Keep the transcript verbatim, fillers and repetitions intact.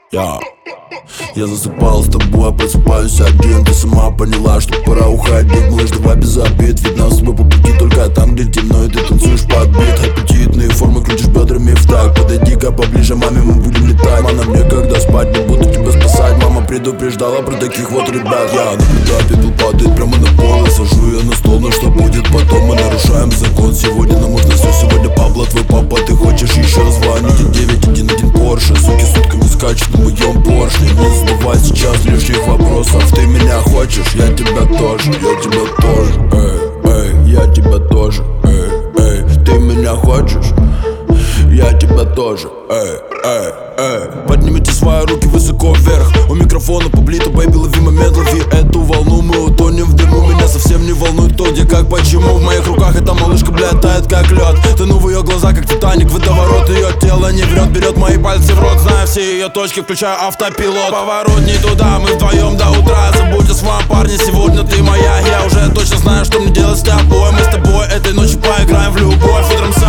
Я Я засыпал с тобой, просыпаюсь один. Ты сама поняла, что пора уходить. Малыш, давай без обид, ведь нас с тобой по пути только там, где темно, и ты танцуешь под бит. Аппетитные формы, крутишь бедрами в так. Подойди-ка поближе, маме, мы будем летать. Мама, мне когда спать, не буду тебя спасать. Мама предупреждала про таких вот ребят. Я наблюдаю, пепел падает прямо на пол. И сажу ее на стол, но что будет потом? Мы нарушаем закон, сегодня нам можно все. Сегодня Пабло, твой папа, ты хочешь еще? Звоните девять один один Порше. Суки сутками скачут на моем поршне. Не задавай сейчас лишних вопросов. Ты меня хочешь, я тебя тоже. Я тебя тоже, эй, эй, я тебя тоже, эй, эй. Ты меня хочешь, я тебя тоже, эй, эй, эй. Поднимите свои руки высоко вверх. У микрофона Паблито, бэйби, лови момент, лови эту волну. Мы утонем в дыму, меня совсем не волнует то, где, как, почему. В моих руках эта малышка, блядь, тает как лед. Тону в ее глаза, как Титаник, водоворот. Ее тело не врет, берет мои пальцы в рот. Знаю все ее точки, включаю автопилот. Поворот не туда, мы вдвоем до утра. Забудь о своем парне, сегодня ты моя. Я уже точно знаю, что мне делать с тобой. Мы с тобой этой ночью поиграем в любовь. Утром